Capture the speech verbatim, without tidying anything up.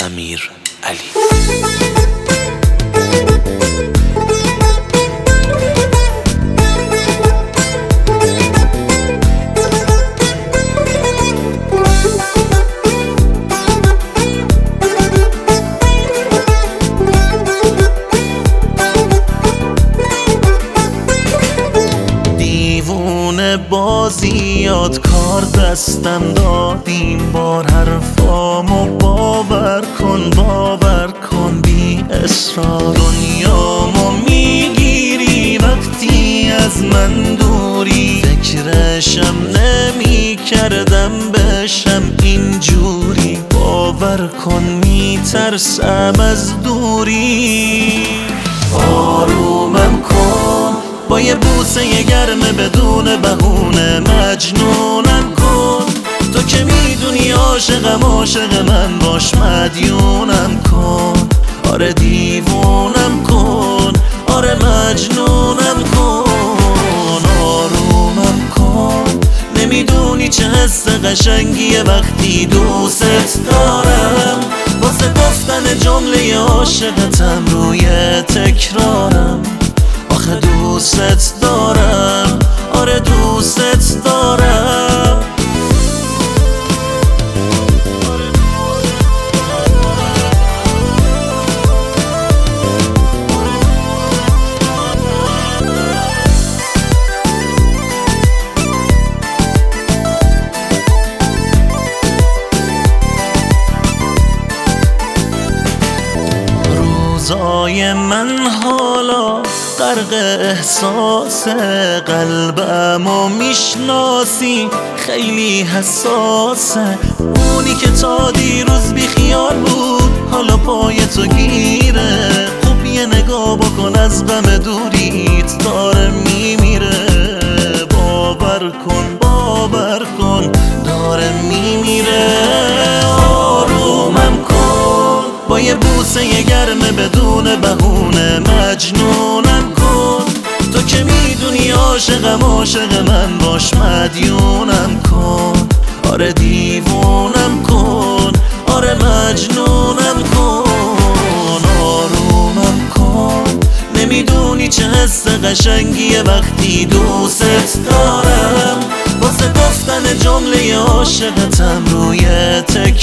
امیر علی. بازیات کار دستم دادیم بار حرفامو باور کن باور کن بی اصرار. دنیامو میگیری وقتی از من دوری، فکرشم نمی کردم بشم اینجوری. باور کن میترسم از دوری. آرومم کن با یه بوسه گرمه بدون بهونه، مجنونم کن تو که میدونی عاشقم عاشق من باش، مدیونم کن آره دیوونم کن آره مجنونم کن. آرومم کن نمیدونی چه حس قشنگیه وقتی دوست دارم، واسه گفتن جمله عاشقتم روی تکرارم. آخه دوست دارم آره دوست دارم. روزای من حالا غرق احساس، قلبمو میشناسی خیلی حساسه. اونی که تا دیروز بی خیال بود حالا پای تو گیره. خوب یه نگاه بکن از غم دوریت داره میمیره. باور کن باور کن داره میمیره. آرومم کن با یه بوسه گرمه بدون بهونه، مجنونم کن تو که میدونی عاشقم عاشق من باش، مدیونم کن آره دیوونم کن آره مجنونم کن. آرومم کن نمیدونی چه حس قشنگیه وقتی دوست دارم، واسه گفتن جمله عاشقتم روی تک